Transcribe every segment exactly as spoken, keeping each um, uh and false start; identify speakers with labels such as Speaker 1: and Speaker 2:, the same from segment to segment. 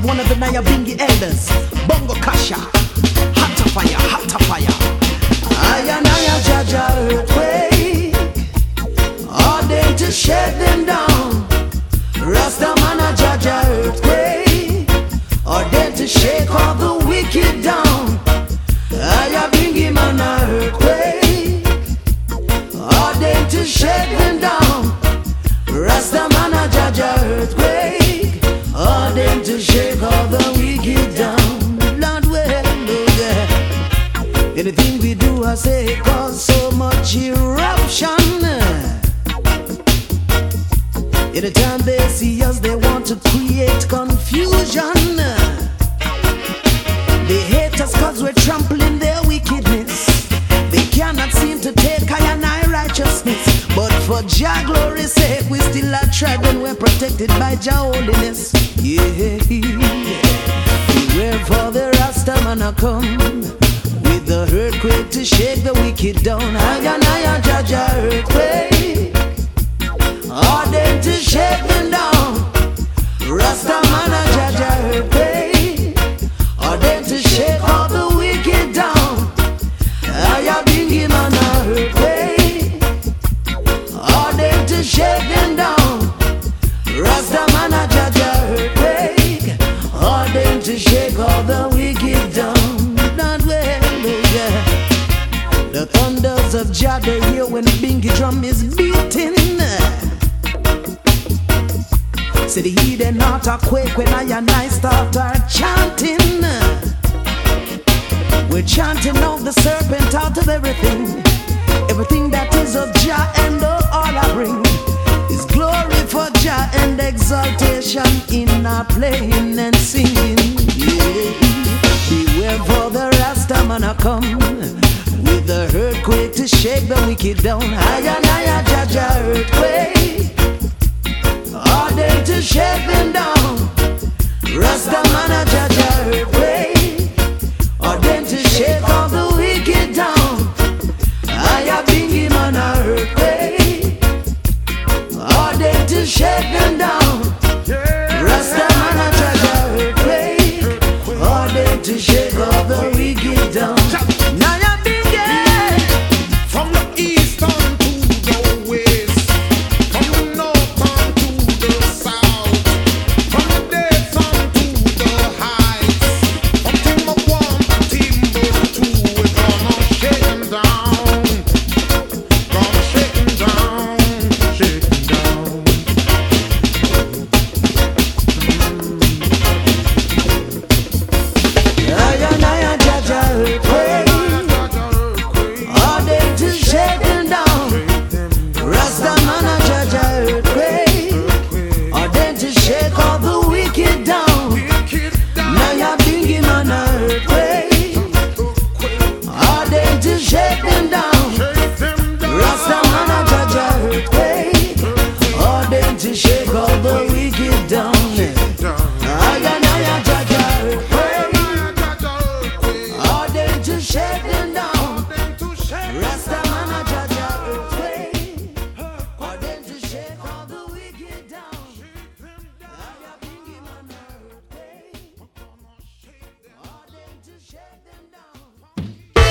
Speaker 1: one of the Nyabingi elders, Bongo Kasha. Hot fire, hot fire. Aya Naya Jaja earthquake, all day to shake them down. Rastamana Jaja earthquake, all day to shake all the wicked down. Aya Bingi Mana earthquake, all day to shake them down. Rastamana Jaja earthquake, all day to shake all the wicked down. Lord, well, oh yeah. Anything we do, I say, cause so much eruption. Anytime they see us, they want to create confusion. They hate us cause we're trampling their wickedness. They cannot seem to take I and I righteousness. But for Jah glory's sake, we still are tribe and we're protected by Jah holiness. Yeah, beware for the Rastamana come with the earthquake to shake the wicked down. Ayanaya Jaja earthquake, all them to shake them down. Rastamana Jaja earthquake, all them to shake all the wicked down. Ayabingi Mana earthquake, all them to shake them down. Rastamana Jaja earthquake, all them to shake all the wicked down. Not well, oh yeah. The thunders of Jah they hear when the bingy drum is beating. Say the heathen heart a quake when I and I start our chanting. We're chanting out the serpent out of everything. Everything that is of Jah and all I bring is glory for Jah and exaltation in our playing and singing. Yeah. Beware for the Rastamana come with the earthquake to shake the wicked down. Aya Naya Jaja earthquake, all day to shake them down. Rastamana Jaja earthquake, all day to shake all the wicked down. Aya Bingi Mana earthquake, all day to shake them down. Rastamana Jaja earthquake, all day to shake all the wicked down. Naya Bingi,
Speaker 2: from the east on to the west, from the north on to the south, from the depths on to the heights, from Timbuktu to Timbuktu, we're gonna shake them down, gonna shake them down, shake them down.
Speaker 1: Aya Naya Jaja earthquake, all day to shake them down. Rastamana Jaja earthquake, all day to shake all the wicked down. Naya Bingi Mana earthquake, all day to shake them down. Rastamana Jaja earthquake, all day to shake all the wicked down. Aya Naya Jaja earthquake, all day to shake them down. Rastamana Jaja earthquake, all day to shake all the wicked down. Aya Bingi Mana earthquake, all day to shake them down.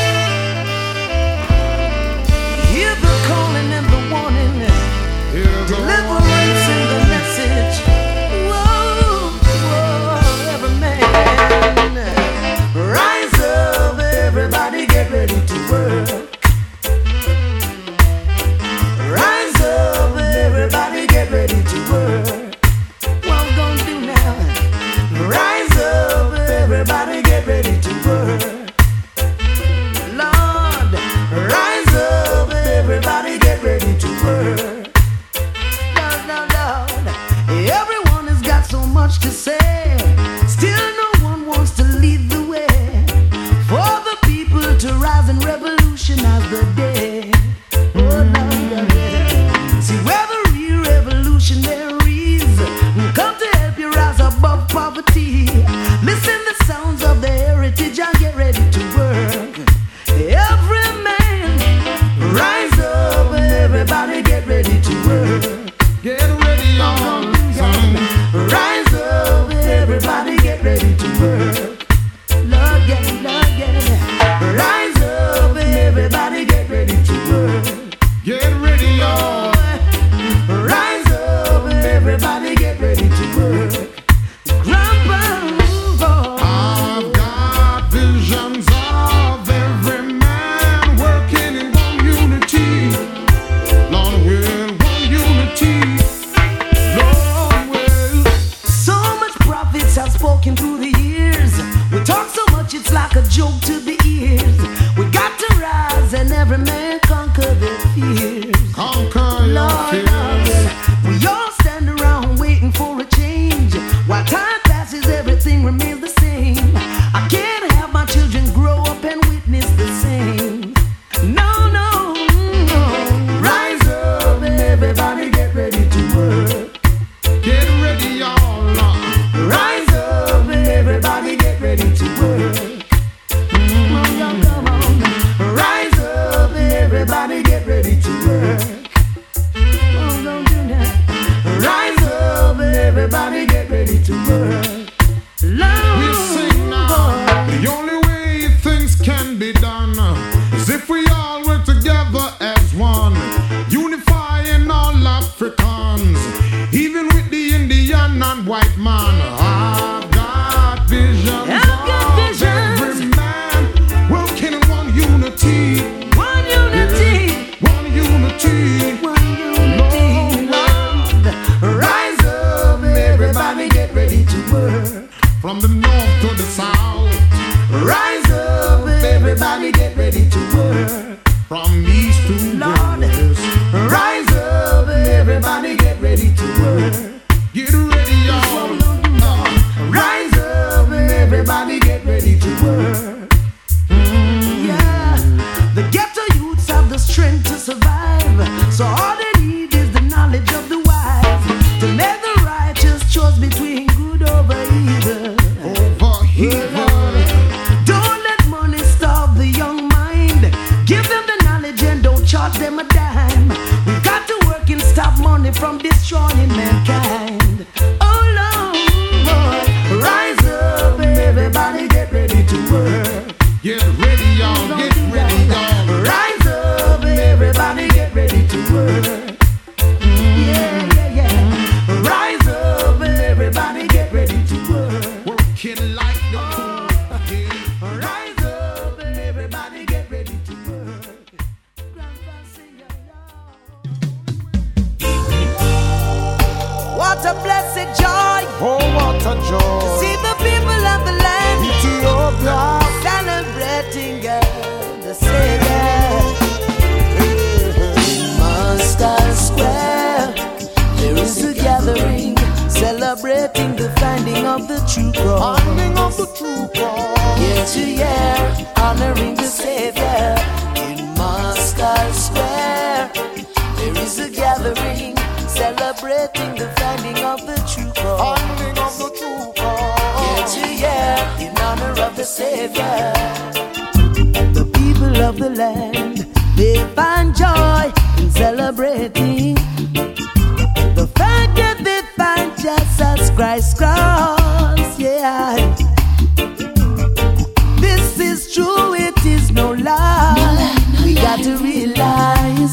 Speaker 1: Hear the calling and the warning, deliverance in the message. Whoa, whoa, every man, rise up, everybody get ready to work. Rise up, everybody get ready to work. What I'm gonna do now? Rise up, everybody get ready to work. Lord, rise up, everybody get ready to work. Lord, Lord, Lord, everyone has got so much to say. Still no one wants to lead the way for the people to rise and revolutionize the day. Oh, Lord, Lord, yeah. See where the real revolutionaries from destroying mankind. Oh Lord, rise up, everybody get ready to work.
Speaker 2: Get ready, y'all, get ready, y'all.
Speaker 1: Rise up, everybody get ready to work. Yeah, yeah, yeah. Rise up, everybody get ready to work.
Speaker 2: Working like the cool. Yeah.
Speaker 1: Rise up, everybody get ready to work. What a blessed joy.
Speaker 2: Oh, what a joy.
Speaker 1: To see the people of the land
Speaker 2: Ethiopia
Speaker 1: celebrating God, the Savior. Moscow Square, there is a gathering celebrating the finding of the true cross.
Speaker 2: Finding of the true cross.
Speaker 1: Year to year, honoring the Savior in Moscow Square. There is a gathering celebrating the finding of the true cross.
Speaker 2: Finding of the true cross.
Speaker 1: Year to year, in honor of the Savior. The people of the land, they find joy in celebrating the fact that they find Jesus Christ cross. Yeah, this is true, it is no lie. We got to realize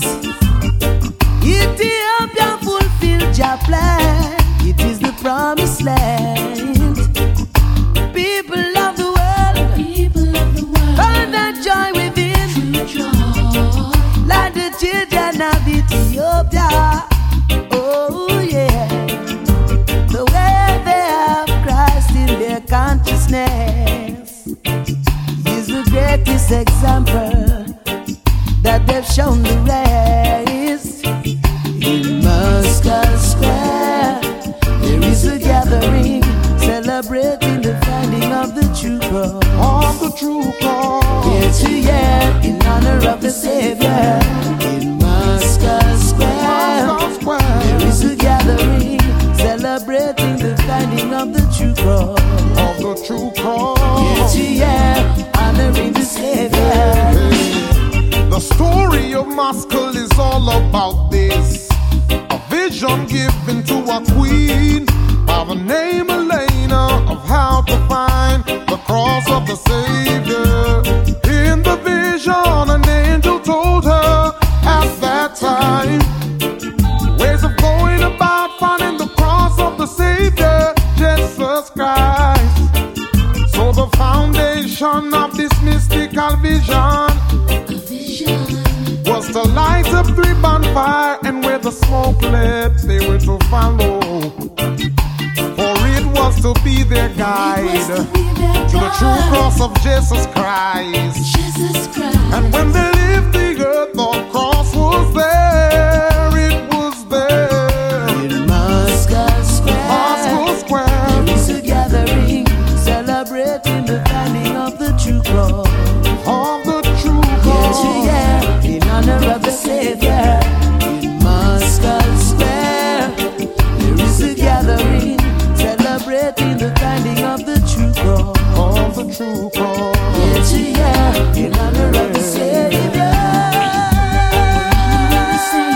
Speaker 1: Ethiopia fulfilled your plan. It is the promised land. People of the world,
Speaker 3: People of the world,
Speaker 1: find that joy within,
Speaker 3: joy.
Speaker 1: like the children of Ethiopia. Oh yeah, the way they have Christ in their consciousness is the greatest example that they've shown the rest. In Moscow Square, there is a gathering celebrating the finding of the true cross.
Speaker 2: Of the true cross.
Speaker 1: Year to year, in honor of the Savior. In Moscow Square,
Speaker 2: Moscow Square.
Speaker 1: there is a gathering celebrating the finding of the true cross.
Speaker 2: Of the true
Speaker 1: Year
Speaker 2: cross.
Speaker 1: to year, honoring the Savior.
Speaker 2: The story of Moscow is all about this. A vision given to a queen by the name Elena of how to find the cross of the Savior. In the vision, an angel told her at that time ways of going about finding the cross of the Savior, Jesus Christ. So the foundation of this mystical vision was to light up three bonfire, and where the smoke led, they were to follow. For it was to be their guide to the true cross of Jesus Christ.
Speaker 3: Jesus Christ.
Speaker 2: And when they left the earth, the cross was there, it was there.
Speaker 1: In Moscow Square,
Speaker 2: Moscow Square,
Speaker 1: there is a gathering celebrating the finding of the true cross.
Speaker 2: of the true
Speaker 1: Year to
Speaker 2: cross.
Speaker 1: year, in honor of the Savior. In Moscow Square, there is a gathering celebrating the finding of the true cross.
Speaker 2: Of the true cross.
Speaker 1: Year to year, in honor of the Savior.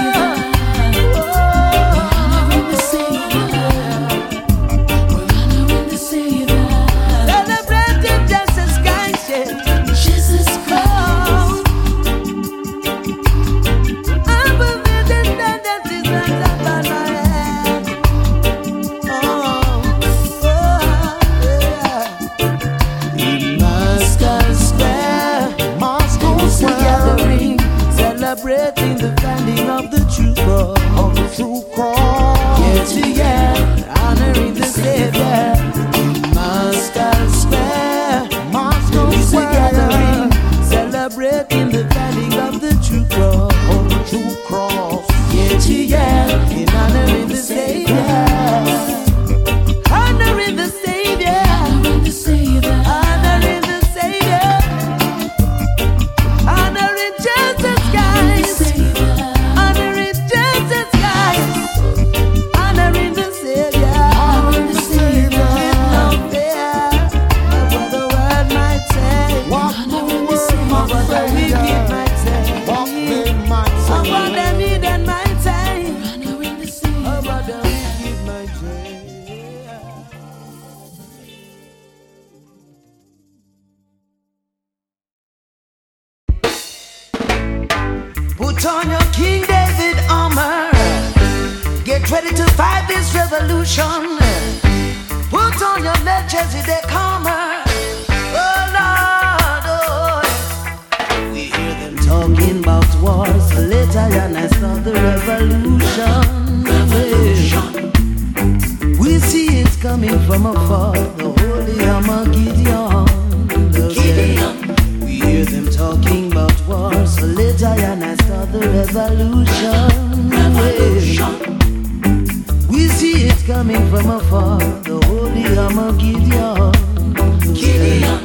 Speaker 1: on your King David armor. Get ready to fight this revolution. Put on your Melchizedek armor. Oh Lord, oh yes. We hear them talking about wars. So later and I start the revolution. revolution. We see it coming from afar. The holy armor Gideon. Gideon. We hear them talking about wars. So later and I start the revolution. revolution. We see it coming from afar, the holy armor Gideon. Gideon.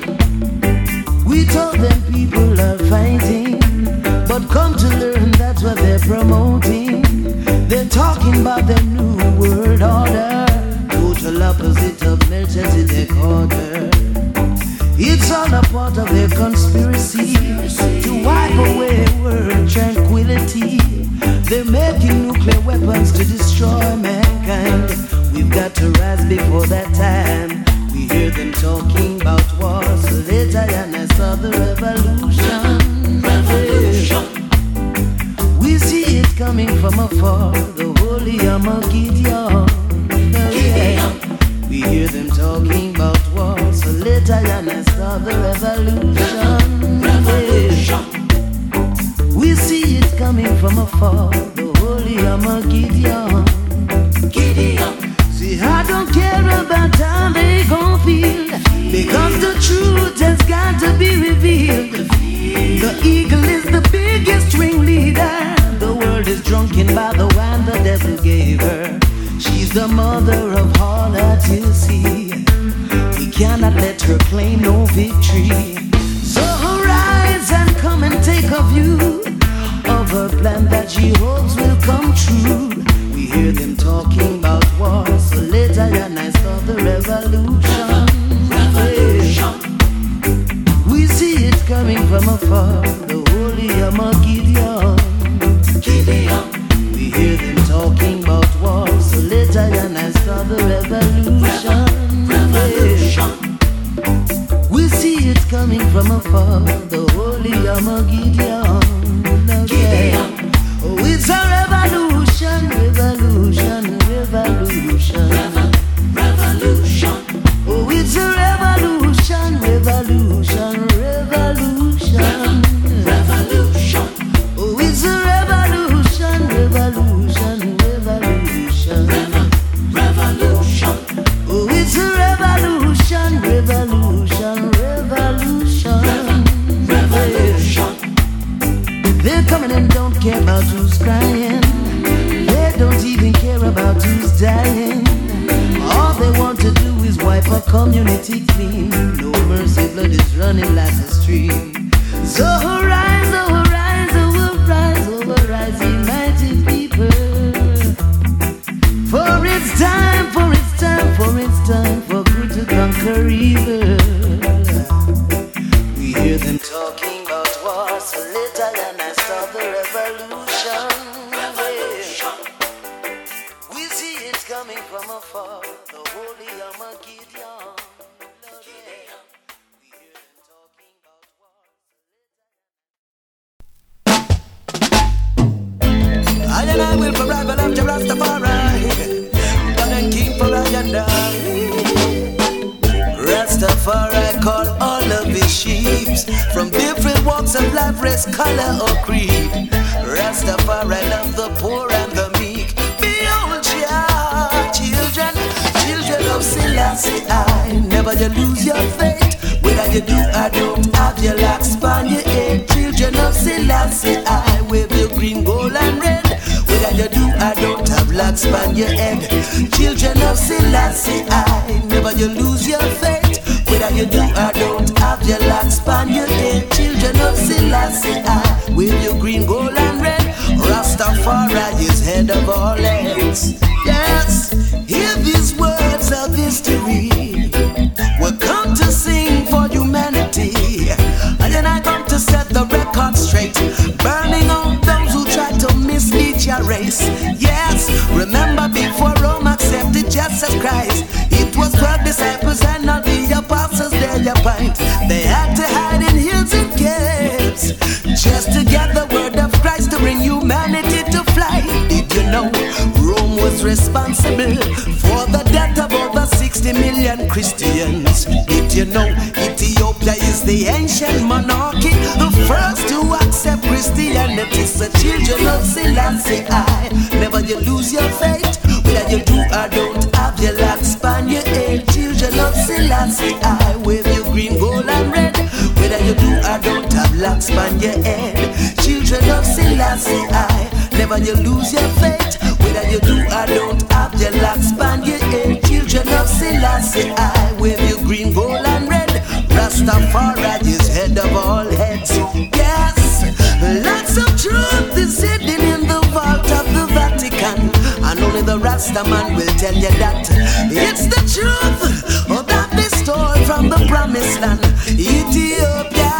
Speaker 1: We told them people are fighting, but come to learn that's what they're promoting. They're talking about the new world order, total opposite of Melchizedek order. It's all a part of their conspiracy to wipe away world tranquility. They're making nuclear weapons to destroy mankind. We've got to rise before that time. We hear them talking about wars. So later and I saw the revolution. revolution. We see it coming from afar. The holy armor Gideon. Gideon. We hear them talking about wars. So later and I saw the revolution. revolution. We see it coming from afar, the holy armor Gideon. Gideon. See, I don't care about how they gon' feel, because the truth has got to be revealed. The eagle is the biggest ringleader. The world is drunken by the wine the devil gave her. She's the mother of all that you see. We cannot let her claim no victory. So arise and come and take a view of her plan that she hopes will come true. We hear them talking about war, so later and I saw the revolution. revolution. We see it coming from afar, the holy armor Gideon. Gideon. We hear them talking about war, so later and I saw the revolution. revolution. We see it coming from afar, the holy armor Gideon. Gideon. Oh, it's a revolution, revolution, revolution. Revolution. Oh, it's a revolution, revolution, revolution. Revolution. Oh, it's a revolution, revolution, revolution. Revolution. Oh, it's a revolution, revolution, revolution. Revolution. They're coming and don't care about who's crying. They don't even care about who's dying. All they want to do is wipe a community clean. No mercy, blood is running like a stream. So arise, oh arise, oh arise, oh arise, united people. For it's time, for it's time, for it's time for good to conquer evil. We hear them talking about war, so later than I saw the revolution. revolution. We see it coming from afar, the holy armor Gideon. Gideon. We hear them talking about war. I and I will forever love the Rastafari, God and King for I and I. Rastafari call all of his sheeps from different walks of life, race, color or creed. Rastafari love the poor and the meek. Behold ya, children, children of Selassie I. Never you lose your faith, whether you do or don't have your locks upon your head. Children of Selassie I, wave your green, gold and red, whether you do or don't have locks upon your head. Children of Selassie I, never you lose your faith, whether you do or don't have your locks upon your head. Children of Selassie I, with your green, gold and red, Rastafari is head of all ends. Yes, hear these words of history. We'll come to sing for humanity, and then I come to set the record straight, burning on those who try to mislead your race. Yes, remember before Rome accepted Jesus Christ, it was twelve disciples and not the apostles there you find. They had to hide in hills and caves just to get the word of Christ to bring you children of Selassie I. Never you lose your faith, whether you do or don't have your locks span your head. Children of Selassie I, wave your green, gold and red, whether you do or don't have locks span your head. Children of Selassie I, never you lose your faith, whether you do or don't have your locks span your head. Children of Selassie I, wave your green, gold and red, Rastafari is head of all heads. Yes, lots of truth is hidden in the vault of the Vatican, and only the Rasta man will tell you that it's the truth oh, that they stole from the promised land, Ethiopia,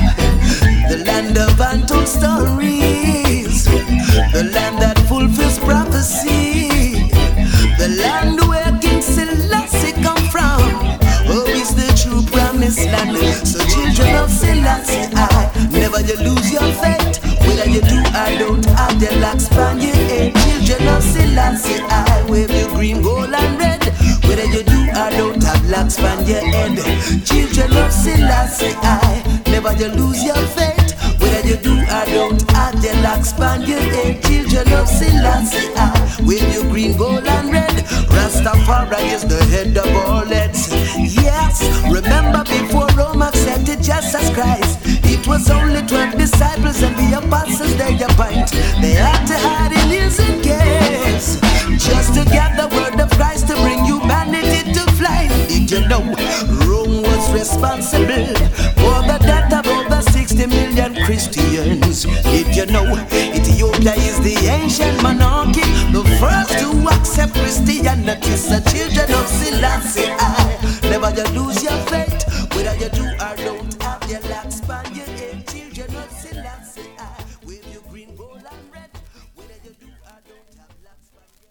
Speaker 1: the land of untold stories, the land that fulfills prophecy, the land where King Selassie come from. Oh, it's the true promised land. So children of Selassie I, never you lose your faith, whether you do or don't have your locks span your head. Children of Selassie I, wave your green, gold and red, whether you do or don't have locks span your head. Children of Selassie I, never you lose your faith, whether you do or don't have your locks span your head. Children of Selassie I, wave your green, gold and red, Rastafari is the head of all heads. Yes, remember before Rome accepted Jesus Christ, it was only twelve disciples and the apostles they appoint. They had to hide in hills and caves just to get the word of Christ to bring humanity to flight. Did you know Rome was responsible for the death of over sixty million Christians? Did you know Ethiopia is the ancient monarchy, the first to accept Christianity? So children of Selassie I, never you lose your faith, whether you do or don't have your locks span your head. Children of Selassie I, with your green, gold and red, whether you do or don't have locks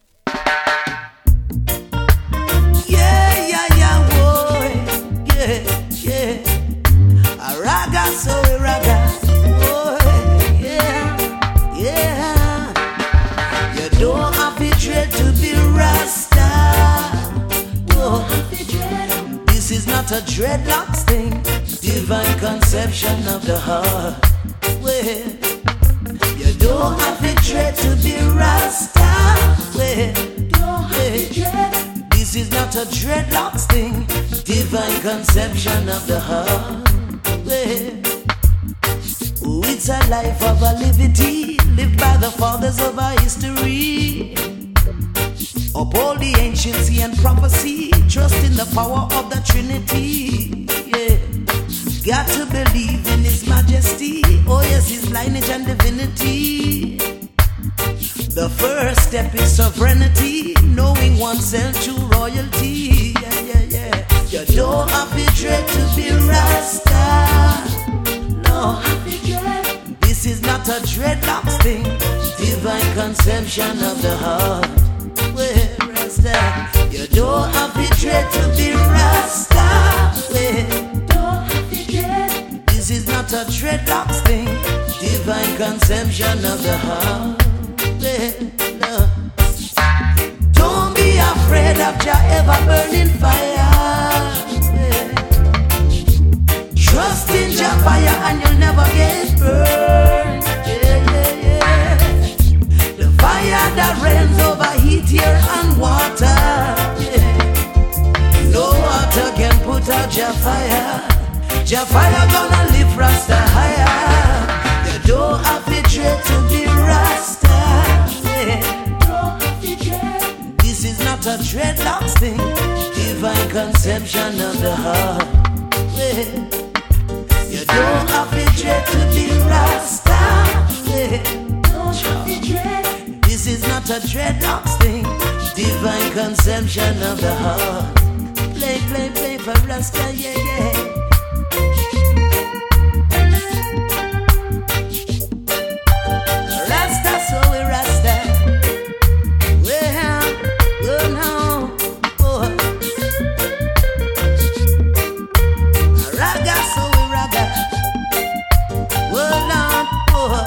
Speaker 1: span your head. Yeah, yeah, yeah, boy, yeah, yeah. A raga, so a raga, boy, yeah, yeah. You don't have to dread to be Rasta. Whoa. This is not a dreadlocks thing, divine conception of the heart. Well, you don't have to dread to be Rasta. Well, well, this is not a dreadlocks thing, divine conception of the heart. Well, oh, it's a life of a liberty lived by the fathers of our history. Uphold the anciency and prophecy, trust in the power of the Trinity. Yeah, got to believe in His majesty. Oh yes, His lineage and divinity. The first step is sovereignty, knowing oneself true royalty. Yeah, yeah, yeah. You don't have to dread to be Rasta. No, this is not a dreadlocks thing, divine conception of the heart. Well, Rasta, you don't have to dread to be Rasta. Well, don't have to dread. This is not a dreadlocks thing, divine conception of the heart. Well, no. Don't be afraid of Jah ever burning fire. Well, trust in Jah fire and you'll never get burned. Yeah, yeah, yeah. The fire that rains over heat, air and water. Yeah. No water can put out Jah fire. Jah fire gonna lift Rasta higher. You don't have to dread to be Rasta. Yeah. This is not a dreadlocks thing, divine conception of the heart. Yeah. You don't have to dread to be Rasta. Yeah. This is not a dreadlocks thing, divine conception of the heart. Play, play, play for Rasta, yeah, yeah. Rasta, so we Rasta. Well, oh no, oh. Raga, so we raga. Oh Lord, oh.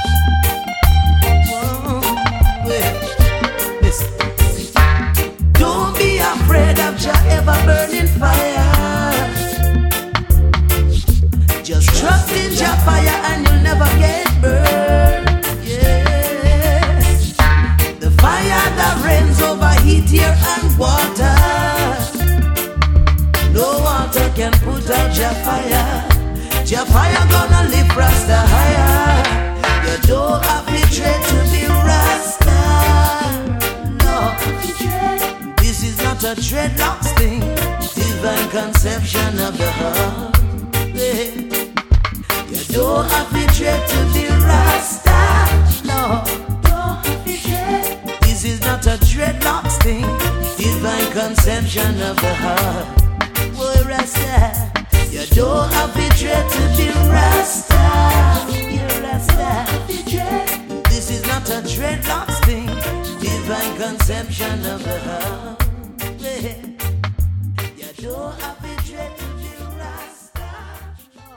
Speaker 1: Oh, well, listen. Don't be afraid of Jah ever burning fire. heat, air, and water. No water can put out your fire. Your fire gonna lift Rasta higher. You don't have to dread to be Rasta. No, this is not a dreadlocks thing. Divine conception of the heart. Yeah. You don't have to dread to be Rasta. No, don't have to dread. This is not a dreadlocks thing. Divine conception of the heart. Boy, Rasta, you don't have to dread to be Rasta. You're Rasta. This is not a dreadlocks thing. Divine conception of the heart. Yeah. You don't have to dread to be Rasta. No.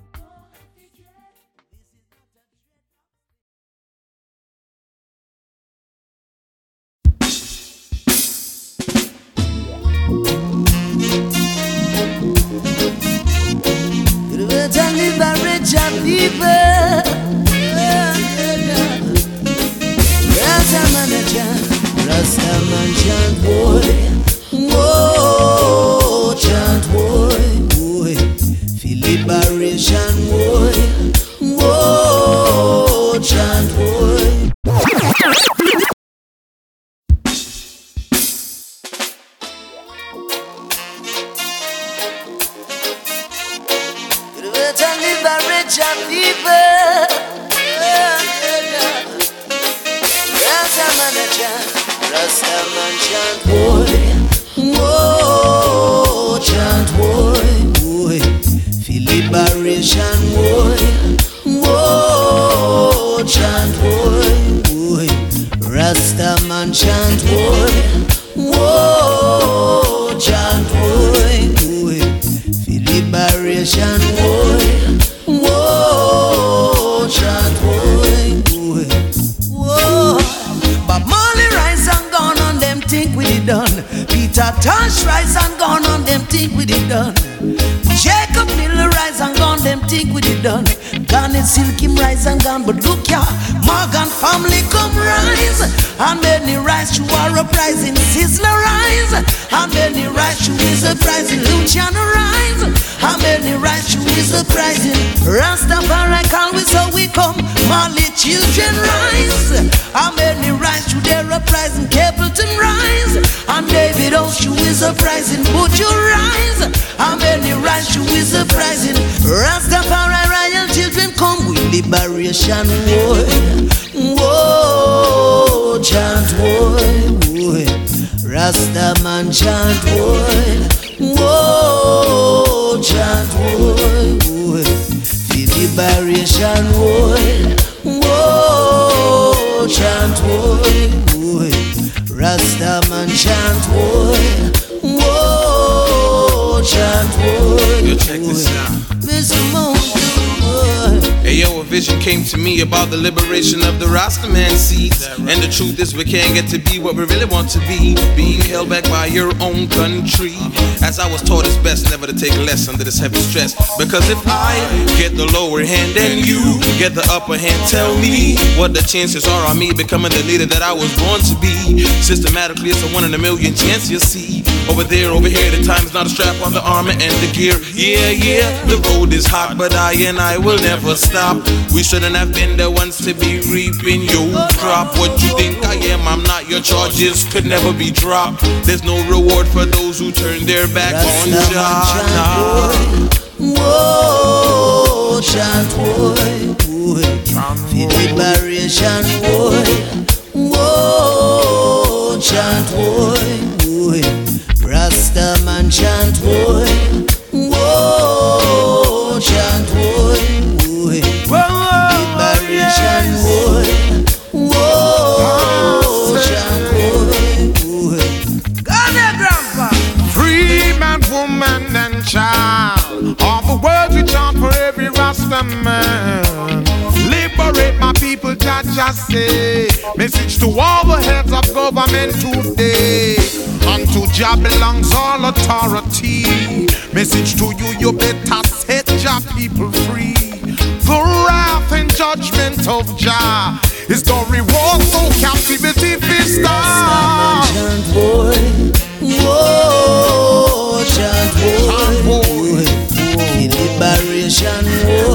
Speaker 1: To liberate your people. Rasta man a chant, Rasta man chant, boy. Whoa, chant, boy, boy. Feel liberation, boy. Whoa, chant, boy. To liberate your people. Rasta man a chant, Rasta man chant, boy. Whoa, chant, boy, boy. Feel liberation, boy. Whoa, chant, boy, boy. Rasta man chant, boy. Whoa, chant, boy, boy. Feel liberation, boy. Whoa, chant, boy, boy. Whoa. But Molly rise and gone on them think we it done. Peter Tosh rise and gone on them think we it done. Jacob Miller rise and gone them think we it done. Garnet Silk him rise and gone, but look ya, Morgan family come rise. And many rise to our uprising, Sizzler rise. And many rise to his uprising, Luciano rise. And many rise to his uprising, Rastafari call we so we come. Mali children rise. And many rise to their uprising, Capleton rise. And David Oshu is uprising, but you rise. And many rise to his uprising, Rastafari royal children come with liberation, boy. Whoa, chant, boy, boy. Rasta man chant, boy. Whoa, chant, boy, boy. Feel liberation, boy. Whoa, chant, boy, boy. Rasta man chant, boy. Whoa, chant, boy.
Speaker 4: Yo, check this out.
Speaker 1: Mister Moon.
Speaker 4: Hey yo, a vision came to me about the liberation of the Rastaman seeds. And the truth is we can't get to be what we really want to be, being held back by your own country. As I was taught it's best never to take less under this heavy stress. Because if I get the lower hand and you get the upper hand, tell me what the chances are on me becoming the leader that I was born to be. Systematically it's a one in a million chance you see. Over there, over here, the time is not a strap on the armor and the gear. Yeah, yeah, the road is hot, but I and I will never stop. We shouldn't have been the ones to be reaping your crop. What you think I am, I'm not. Your charges could never be dropped. There's no reward for those who turn their back on Jah.
Speaker 1: Whoa, chant, boy, boy. Feel liberation, boy. Whoa, chant, boy, boy. Rasta man chant, boy. Whoa, chant, boy, boy. Liberation, boy. Whoa, chant, boy, boy. Come here, grandpa.
Speaker 2: Free man, woman, and child. All the words we chant for every Rasta man. Liberate my people, Jah Jah say. Message to all the heads of government today. Unto Jah belongs all authority. Message to you, you better set Jah people free. The wrath and judgment of Jah History was so captivity fist down.
Speaker 1: Chant boy, whoa, chant boy,
Speaker 2: Chant boy.
Speaker 1: in liberation war.